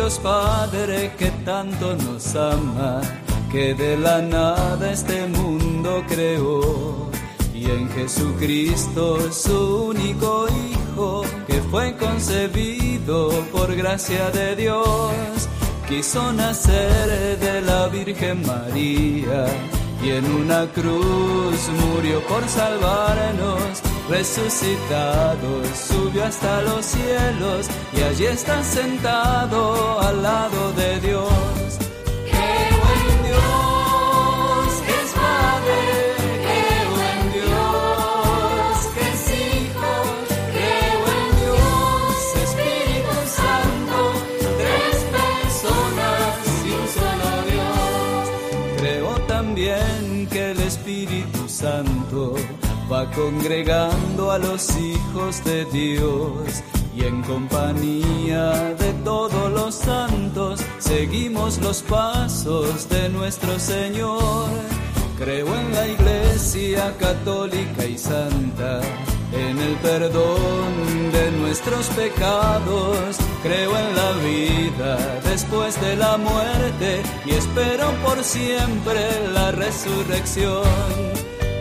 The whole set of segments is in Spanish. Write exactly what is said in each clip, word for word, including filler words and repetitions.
Dios Padre que tanto nos ama, que de la nada este mundo creó, y en Jesucristo su único Hijo, que fue concebido por gracia de Dios, quiso nacer de la Virgen María, y en una cruz murió por salvarnos. Resucitado, subió hasta los cielos, y allí está sentado al lado de Dios. ¡Qué buen Dios, que es Padre! ¡Qué buen Dios, que es Hijo! ¡Qué buen Dios, Espíritu Santo! Tres personas y un solo Dios. Creo también que el Espíritu Santo va congregando a los hijos de Dios, y en compañía de todos los santos seguimos los pasos de nuestro Señor. Creo en la Iglesia católica y santa, en el perdón de nuestros pecados. Creo en la vida después de la muerte, y espero por siempre la resurrección.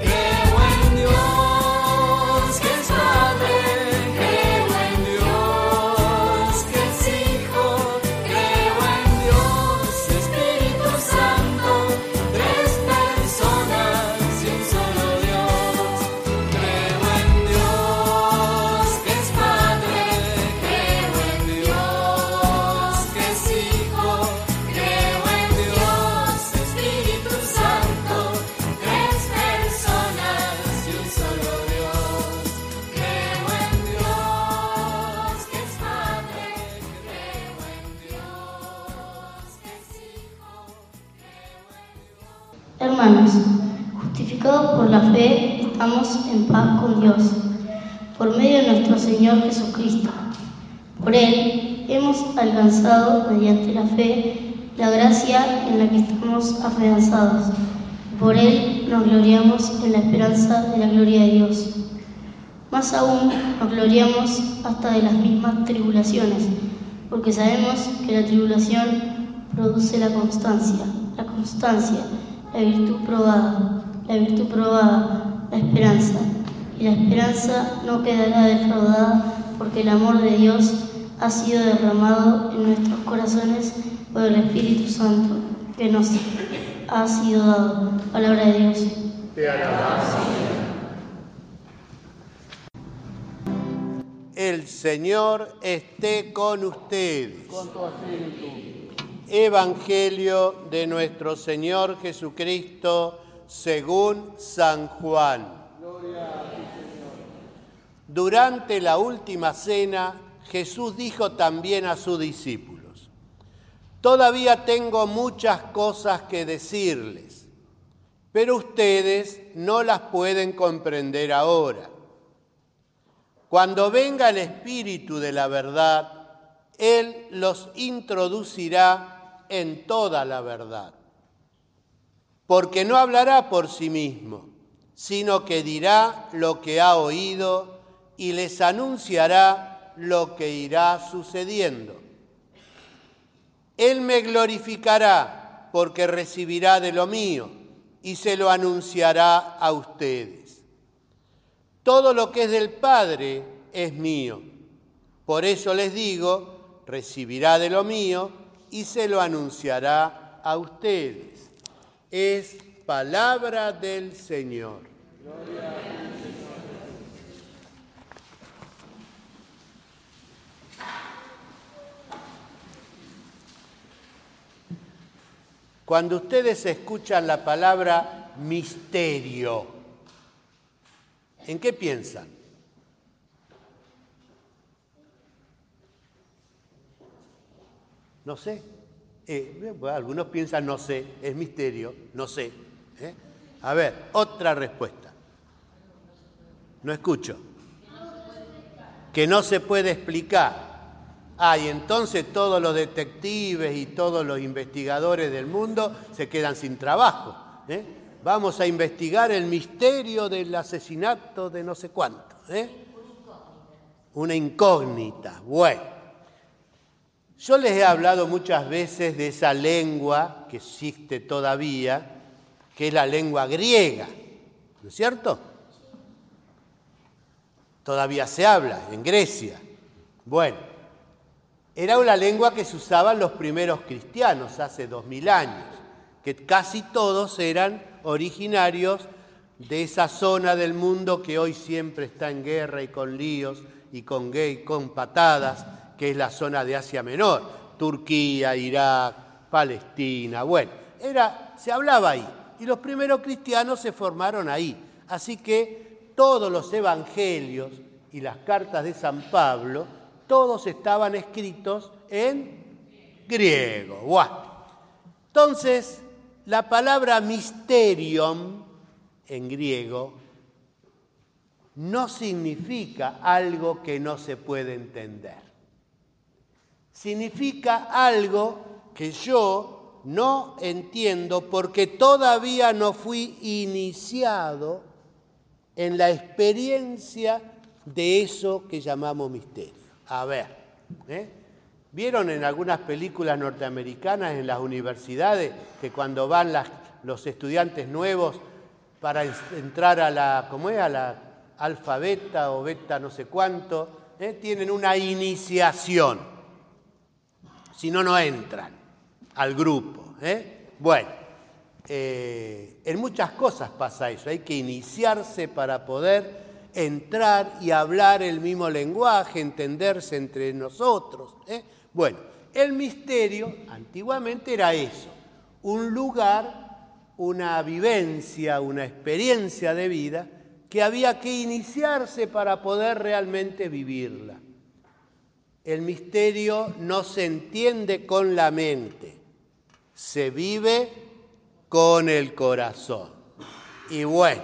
Dios, que es Padre, qué buen Dios, que es Hijo, qué buen Dios, Espíritu Santo, tres personas y un solo Dios. Qué buen Dios, que es Padre, qué buen Dios, que es Hijo, qué buen Dios, Espíritu Santo, tres personas. Hermanos, justificados por la fe, estamos en paz con Dios, por medio de nuestro Señor Jesucristo. Por Él hemos alcanzado, mediante la fe, la gracia en la que estamos afianzados. Por Él nos gloriamos en la esperanza de la gloria de Dios. Más aún, nos gloriamos hasta de las mismas tribulaciones, porque sabemos que la tribulación produce la constancia, la constancia, la virtud probada, la virtud probada, la esperanza, y la esperanza no quedará defraudada, porque el amor de Dios ha sido derramado en nuestros corazones por el Espíritu Santo que nos ha sido dado. Palabra de Dios. Te alabamos, Señor. El Señor esté con ustedes. Con tu espíritu. Evangelio de nuestro Señor Jesucristo según San Juan. Gloria a ti, Señor. Durante la última cena, Jesús dijo también a sus discípulos: todavía tengo muchas cosas que decirles, pero ustedes no las pueden comprender ahora. Cuando venga el Espíritu de la verdad, Él los introducirá en toda la verdad. Porque no hablará por sí mismo, sino que dirá lo que ha oído y les anunciará lo que irá sucediendo. Él me glorificará porque recibirá de lo mío y se lo anunciará a ustedes. Todo lo que es del Padre es mío. Por eso les digo, recibirá de lo mío y se lo anunciará a ustedes. Es palabra del Señor. Gloria a ti, Señor. Cuando ustedes escuchan la palabra misterio, ¿en qué piensan? No sé. Eh, bueno, algunos piensan no sé, es misterio, no sé. ¿eh? A ver, otra respuesta. No escucho. Que no se puede explicar. Ah, y entonces todos los detectives y todos los investigadores del mundo se quedan sin trabajo. ¿eh? Vamos a investigar el misterio del asesinato de no sé cuánto. ¿eh? Una incógnita. Bueno. Yo les he hablado muchas veces de esa lengua que existe todavía, que es la lengua griega, ¿no es cierto? Todavía se habla en Grecia. Bueno, era una lengua que se usaban los primeros cristianos hace dos mil años, que casi todos eran originarios de esa zona del mundo que hoy siempre está en guerra y con líos y con gay, con patadas, que es la zona de Asia Menor, Turquía, Irak, Palestina. Bueno, era, se hablaba ahí y los primeros cristianos se formaron ahí. Así que todos los evangelios y las cartas de San Pablo, todos estaban escritos en griego. ¡Guau! Entonces, la palabra mysterion en griego no significa algo que no se puede entender. Significa algo que yo no entiendo porque todavía no fui iniciado en la experiencia de eso que llamamos misterio. A ver, ¿eh? ¿Vieron en algunas películas norteamericanas en las universidades que cuando van las, los estudiantes nuevos para entrar a la, ¿cómo es? A la alfa beta o beta no sé cuánto, ¿eh? Tienen una iniciación? Si no, no entran al grupo, ¿eh? Bueno, eh, en muchas cosas pasa eso, hay que iniciarse para poder entrar y hablar el mismo lenguaje, entenderse entre nosotros, ¿eh? Bueno, el misterio antiguamente era eso, un lugar, una vivencia, una experiencia de vida que había que iniciarse para poder realmente vivirla. El misterio no se entiende con la mente, se vive con el corazón. Y bueno,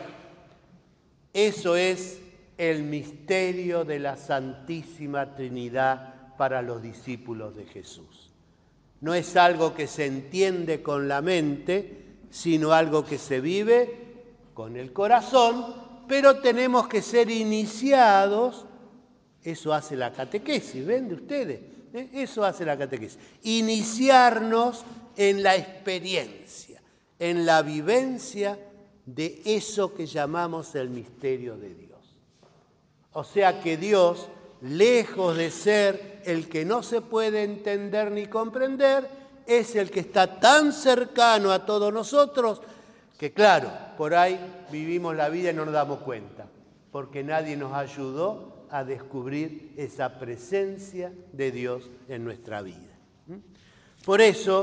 eso es el misterio de la Santísima Trinidad para los discípulos de Jesús. No es algo que se entiende con la mente, sino algo que se vive con el corazón, pero tenemos que ser iniciados. Eso hace la catequesis, ¿ven de ustedes? ¿Eh? Eso hace la catequesis. Iniciarnos en la experiencia, en la vivencia de eso que llamamos el misterio de Dios. O sea que Dios, lejos de ser el que no se puede entender ni comprender, es el que está tan cercano a todos nosotros que, claro, por ahí vivimos la vida y no nos damos cuenta, porque nadie nos ayudó a descubrir esa presencia de Dios en nuestra vida. Por eso,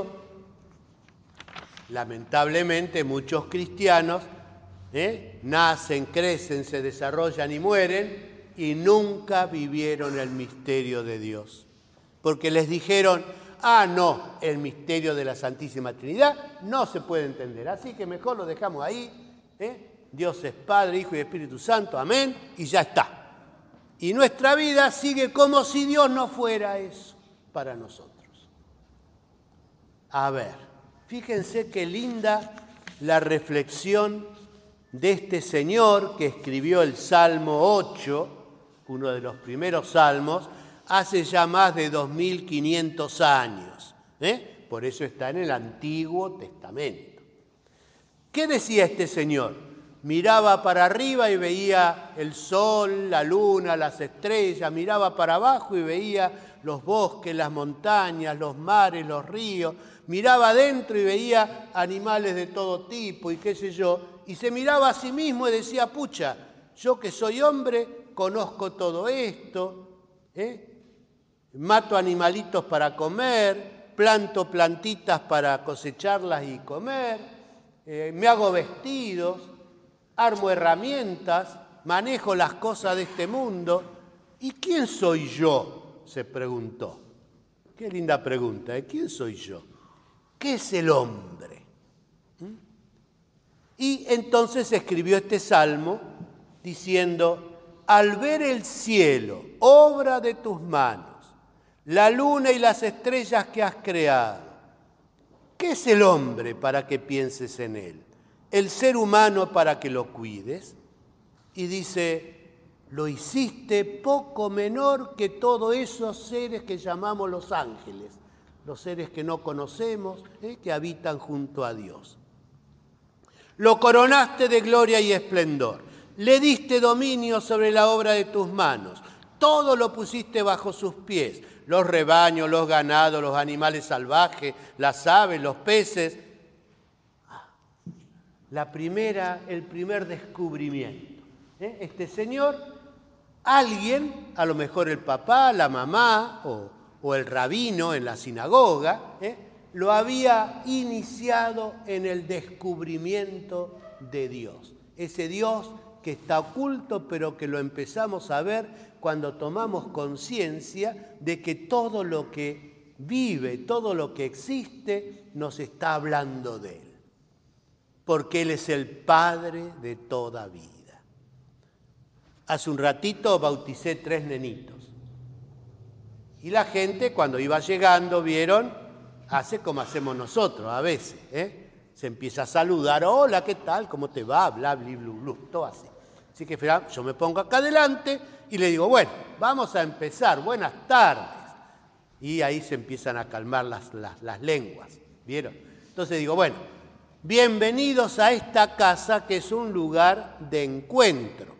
lamentablemente, muchos cristianos ¿eh? nacen, crecen, se desarrollan y mueren y nunca vivieron el misterio de Dios. Porque les dijeron, ah, no, el misterio de la Santísima Trinidad no se puede entender, así que mejor lo dejamos ahí, ¿eh? Dios es Padre, Hijo y Espíritu Santo, amén, y ya está. Y nuestra vida sigue como si Dios no fuera eso para nosotros. A ver, fíjense qué linda la reflexión de este señor que escribió el Salmo ocho, uno de los primeros salmos, hace ya más de dos mil quinientos años. ¿eh? Por eso está en el Antiguo Testamento. ¿Qué decía este señor? Miraba para arriba y veía el sol, la luna, las estrellas, miraba para abajo y veía los bosques, las montañas, los mares, los ríos, miraba adentro y veía animales de todo tipo y qué sé yo, y se miraba a sí mismo y decía, pucha, yo que soy hombre, conozco todo esto, ¿eh? mato animalitos para comer, planto plantitas para cosecharlas y comer, eh, me hago vestidos, armo herramientas, manejo las cosas de este mundo. ¿Y quién soy yo? Se preguntó. Qué linda pregunta, ¿eh? ¿Quién soy yo? ¿Qué es el hombre? ¿Mm? Y entonces escribió este salmo diciendo, al ver el cielo, obra de tus manos, la luna y las estrellas que has creado, ¿qué es el hombre para que pienses en él? El ser humano para que lo cuides. Y dice, lo hiciste poco menor que todos esos seres que llamamos los ángeles, los seres que no conocemos, ¿eh? que habitan junto a Dios. Lo coronaste de gloria y esplendor, le diste dominio sobre la obra de tus manos, todo lo pusiste bajo sus pies, los rebaños, los ganados, los animales salvajes, las aves, los peces. La primera, el primer descubrimiento. ¿eh? Este señor, alguien, a lo mejor el papá, la mamá o, o el rabino en la sinagoga, ¿eh? lo había iniciado en el descubrimiento de Dios. Ese Dios que está oculto, pero que lo empezamos a ver cuando tomamos conciencia de que todo lo que vive, todo lo que existe, nos está hablando de Él. Porque Él es el Padre de toda vida. Hace un ratito bauticé tres nenitos. Y la gente, cuando iba llegando, vieron, hace como hacemos nosotros a veces, ¿eh? Se empieza a saludar, hola, ¿qué tal? ¿Cómo te va? Bla, bla, bla, bla, todo así. Así que yo me pongo acá adelante y le digo, bueno, vamos a empezar, buenas tardes. Y ahí se empiezan a calmar las, las, las lenguas, ¿vieron? Entonces digo, bueno, bienvenidos a esta casa que es un lugar de encuentro.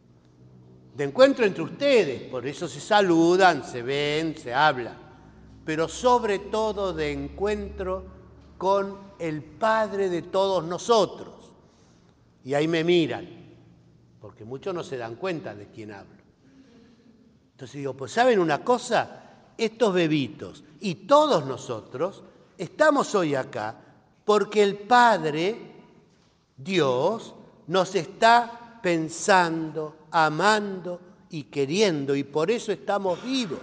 De encuentro entre ustedes, por eso se saludan, se ven, se hablan. Pero sobre todo de encuentro con el Padre de todos nosotros. Y ahí me miran, porque muchos no se dan cuenta de quién hablo. Entonces digo, pues ¿saben una cosa? Estos bebitos y todos nosotros estamos hoy acá porque el Padre, Dios, nos está pensando, amando y queriendo, y por eso estamos vivos.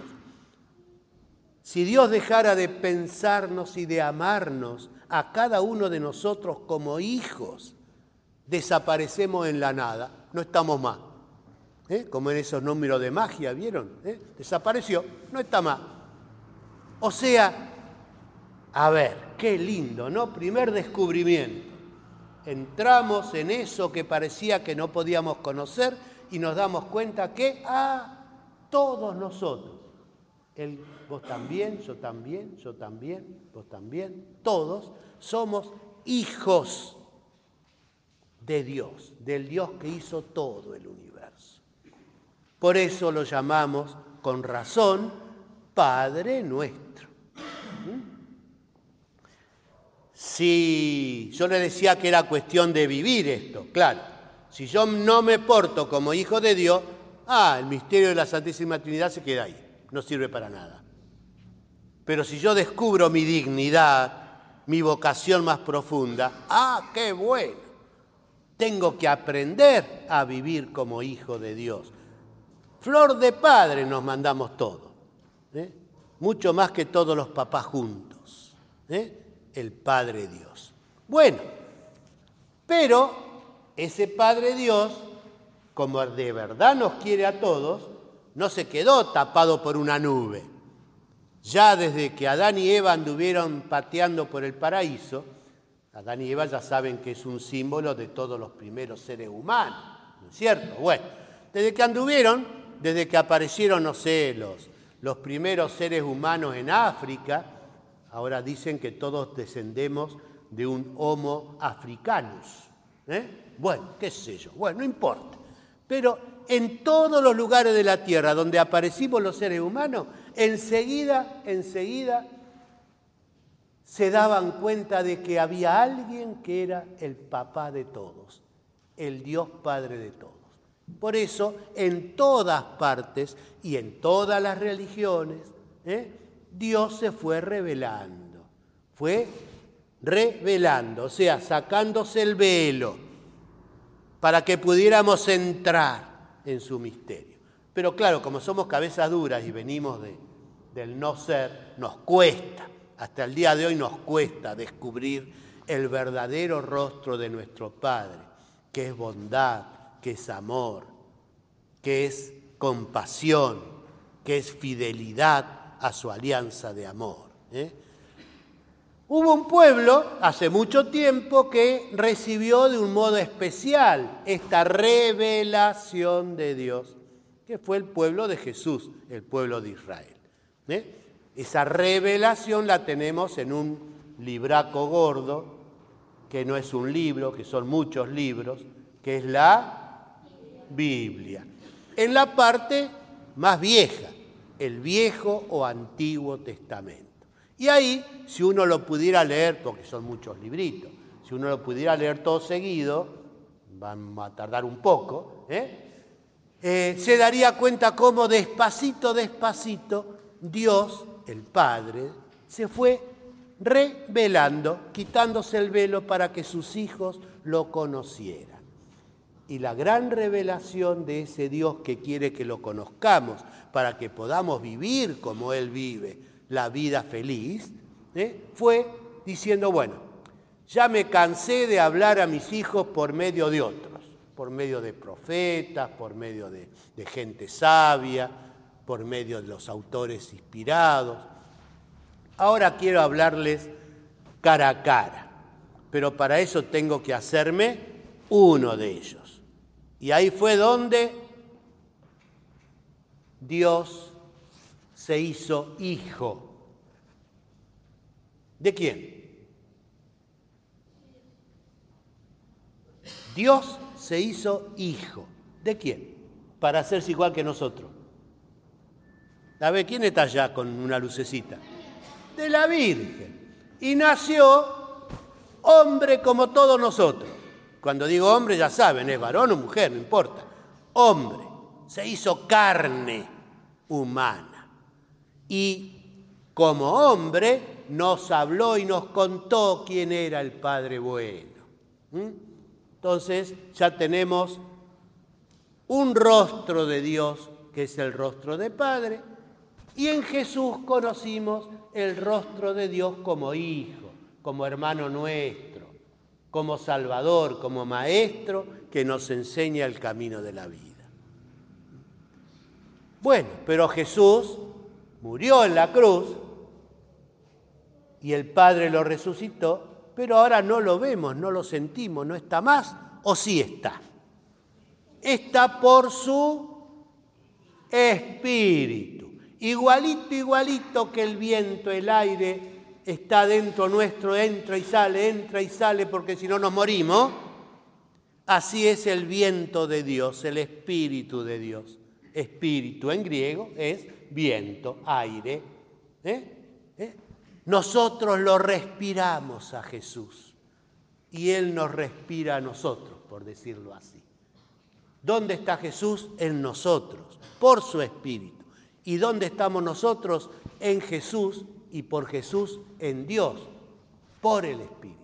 Si Dios dejara de pensarnos y de amarnos a cada uno de nosotros como hijos, desaparecemos en la nada, no estamos más. ¿Eh? Como en esos números de magia, ¿vieron? ¿Eh? Desapareció, no está más. O sea, a ver, qué lindo, ¿no? Primer descubrimiento. Entramos en eso que parecía que no podíamos conocer y nos damos cuenta que, ah, todos nosotros, él, vos también, yo también, yo también, vos también, todos somos hijos de Dios, del Dios que hizo todo el universo. Por eso lo llamamos, con razón, Padre nuestro. ¿Mm? Si yo le decía que era cuestión de vivir esto, claro, si yo no me porto como hijo de Dios, ah, el misterio de la Santísima Trinidad se queda ahí. No sirve para nada. Pero si yo descubro mi dignidad, mi vocación más profunda, ¡ah, qué bueno! Tengo que aprender a vivir como hijo de Dios. Flor de padre nos mandamos todos, ¿eh? Mucho más que todos los papás juntos, ¿eh? El Padre Dios. Bueno, pero ese Padre Dios, como de verdad nos quiere a todos, no se quedó tapado por una nube. Ya desde que Adán y Eva anduvieron pateando por el paraíso, Adán y Eva ya saben que es un símbolo de todos los primeros seres humanos, ¿no es cierto? Bueno, desde que anduvieron, desde que aparecieron, no sé, los, los primeros seres humanos en África, ahora dicen que todos descendemos de un Homo africanus, ¿eh? Bueno, qué sé yo, bueno, no importa. Pero en todos los lugares de la tierra donde aparecimos los seres humanos, enseguida, enseguida se daban cuenta de que había alguien que era el papá de todos, el Dios Padre de todos. Por eso, en todas partes y en todas las religiones, ¿eh? Dios se fue revelando, fue revelando, o sea, sacándose el velo, para que pudiéramos entrar en su misterio. Pero claro, como somos cabezas duras y venimos de, del no ser, nos cuesta, hasta el día de hoy nos cuesta descubrir el verdadero rostro de nuestro Padre, que es bondad, que es amor, que es compasión, que es fidelidad a su alianza de amor, ¿eh? Hubo un pueblo hace mucho tiempo que recibió de un modo especial esta revelación de Dios. que fue el pueblo de Jesús, el pueblo de Israel. ¿Eh? Esa revelación la tenemos en un libraco gordo, que no es un libro, que son muchos libros, que es la Biblia. En la parte más vieja, el Viejo o Antiguo Testamento. Y ahí, si uno lo pudiera leer, porque son muchos libritos, si uno lo pudiera leer todo seguido, vamos a tardar un poco, ¿eh? Eh, se daría cuenta cómo despacito, despacito, Dios, el Padre, se fue revelando, quitándose el velo para que sus hijos lo conocieran. Y la gran revelación de ese Dios que quiere que lo conozcamos, para que podamos vivir como Él vive, la vida feliz, ¿eh? fue diciendo, bueno, ya me cansé de hablar a mis hijos por medio de otros, por medio de profetas, por medio de, de gente sabia, por medio de los autores inspirados. Ahora quiero hablarles cara a cara, pero para eso tengo que hacerme uno de ellos. Y ahí fue donde Dios se hizo hijo. ¿De quién? Dios se hizo hijo. ¿De quién? Para hacerse igual que nosotros. A ver, ¿quién está allá con una lucecita? De la Virgen. Y nació hombre como todos nosotros. Cuando digo hombre, ya saben, es varón o mujer, no importa. Hombre. Se hizo carne humana. Y como hombre nos habló y nos contó quién era el Padre bueno. ¿Mm? Entonces ya tenemos un rostro de Dios que es el rostro de Padre, y en Jesús conocimos el rostro de Dios como hijo, como hermano nuestro, como Salvador, como Maestro que nos enseña el camino de la vida. Bueno, pero Jesús murió en la cruz y el Padre lo resucitó, pero ahora no lo vemos, no lo sentimos, no está más, ¿o sí está? Está por su Espíritu. Igualito, igualito que el viento, el aire está dentro nuestro, entra y sale, entra y sale, porque si no nos morimos. Así es el viento de Dios, el Espíritu de Dios. Espíritu en griego es viento, aire. ¿Eh? ¿Eh? Nosotros lo respiramos a Jesús y Él nos respira a nosotros, por decirlo así. ¿Dónde está Jesús? En nosotros, por su Espíritu. ¿Y dónde estamos nosotros? En Jesús y por Jesús en Dios, por el Espíritu.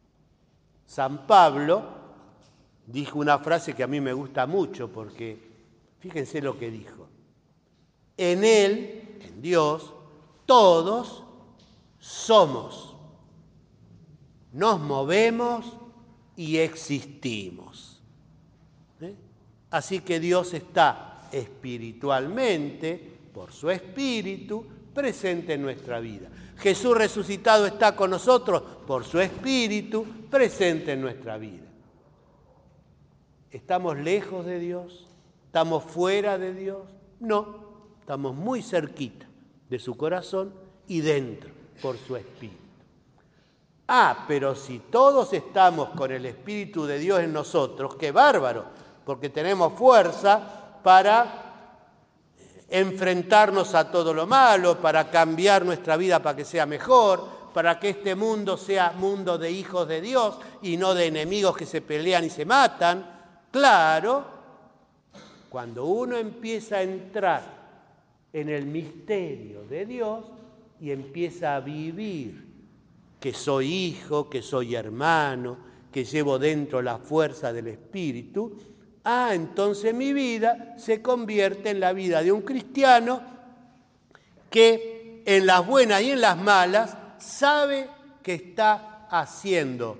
San Pablo dijo una frase que a mí me gusta mucho porque fíjense lo que dijo. En Él, en Dios, todos somos, nos movemos y existimos. ¿Eh? Así que Dios está espiritualmente, por su Espíritu, presente en nuestra vida. Jesús resucitado está con nosotros por su Espíritu, presente en nuestra vida. ¿Estamos lejos de Dios? ¿Estamos fuera de Dios? No, estamos muy cerquita de su corazón y dentro, por su Espíritu. Ah, pero si todos estamos con el Espíritu de Dios en nosotros, ¡qué bárbaro! Porque tenemos fuerza para enfrentarnos a todo lo malo, para cambiar nuestra vida para que sea mejor, para que este mundo sea mundo de hijos de Dios y no de enemigos que se pelean y se matan. Claro, cuando uno empieza a entrar en el misterio de Dios y empieza a vivir que soy hijo, que soy hermano, que llevo dentro la fuerza del Espíritu, ah, entonces mi vida se convierte en la vida de un cristiano que en las buenas y en las malas sabe que está haciendo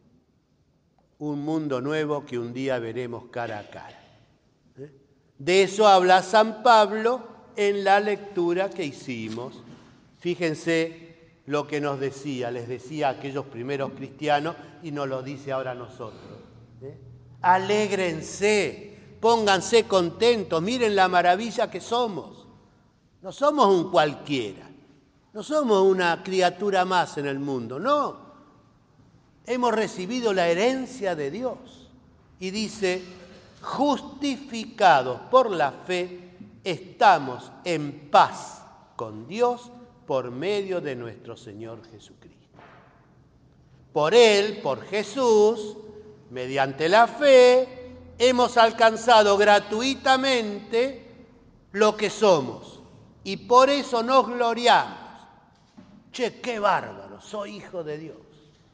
un mundo nuevo que un día veremos cara a cara. ¿Eh? De eso habla San Pablo en la lectura que hicimos. Fíjense lo que nos decía, les decía a aquellos primeros cristianos y nos lo dice ahora a nosotros. ¿Eh? Alégrense, pónganse contentos, miren la maravilla que somos. No somos un cualquiera, no somos una criatura más en el mundo, no. Hemos recibido la herencia de Dios. Y dice, justificados por la fe, estamos en paz con Dios por medio de nuestro Señor Jesucristo. Por Él, por Jesús, mediante la fe, hemos alcanzado gratuitamente lo que somos. Y por eso nos gloriamos. Che, qué bárbaro, soy hijo de Dios.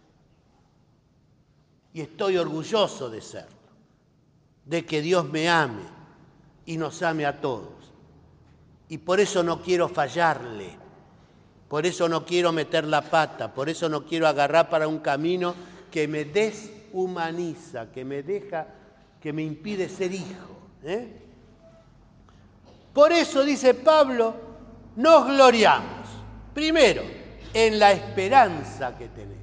Y estoy orgulloso de serlo, de que Dios me ame y nos ame a todos. Y por eso no quiero fallarle, por eso no quiero meter la pata, por eso no quiero agarrar para un camino que me deshumaniza, que me deja, que me impide ser hijo. ¿eh? Por eso, dice Pablo, nos gloriamos, primero, en la esperanza que tenemos.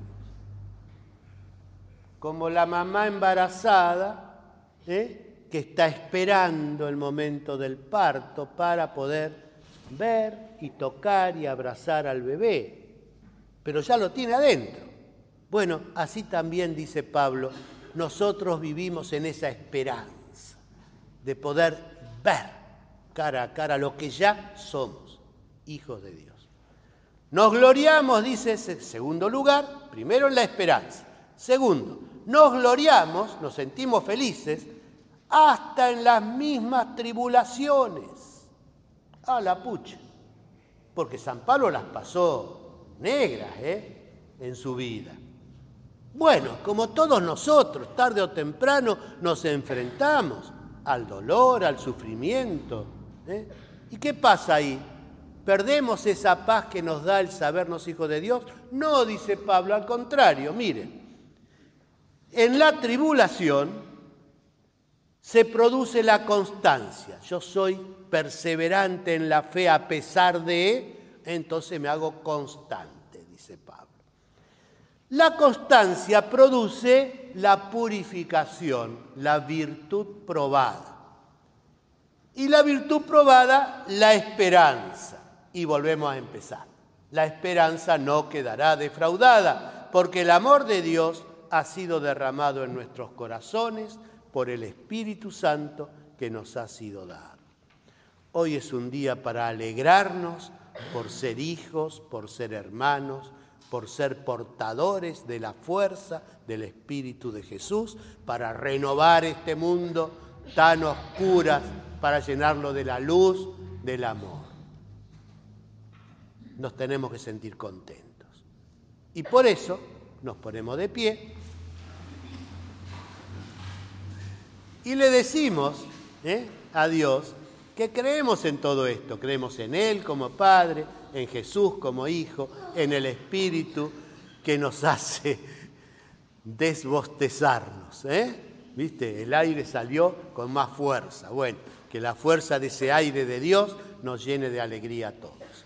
Como la mamá embarazada, ¿eh? que está esperando el momento del parto para poder ver y tocar y abrazar al bebé, pero ya lo tiene adentro. Bueno, así también dice Pablo, nosotros vivimos en esa esperanza de poder ver cara a cara lo que ya somos, hijos de Dios. Nos gloriamos, dice en segundo lugar, primero en la esperanza. Segundo, nos gloriamos, nos sentimos felices, hasta en las mismas tribulaciones. A la pucha. Porque San Pablo las pasó negras, ¿eh? en su vida. Bueno, como todos nosotros, tarde o temprano nos enfrentamos al dolor, al sufrimiento. ¿eh? ¿Y qué pasa ahí? ¿Perdemos esa paz que nos da el sabernos hijos de Dios? No, dice Pablo, al contrario, miren. En la tribulación se produce la constancia. Yo soy perseverante en la fe a pesar de, entonces me hago constante, dice Pablo. La constancia produce la purificación, la virtud probada. Y la virtud probada, la esperanza. Y volvemos a empezar. La esperanza no quedará defraudada, porque el amor de Dios ha sido derramado en nuestros corazones por el Espíritu Santo que nos ha sido dado. Hoy es un día para alegrarnos por ser hijos, por ser hermanos, por ser portadores de la fuerza del Espíritu de Jesús, para renovar este mundo tan oscuro, para llenarlo de la luz del amor. Nos tenemos que sentir contentos. Y por eso nos ponemos de pie y le decimos ¿eh? a Dios que creemos en todo esto. Creemos en Él como Padre, en Jesús como Hijo, en el Espíritu que nos hace desbostezarnos. ¿eh? ¿Viste? El aire salió con más fuerza. Bueno, que la fuerza de ese aire de Dios nos llene de alegría a todos.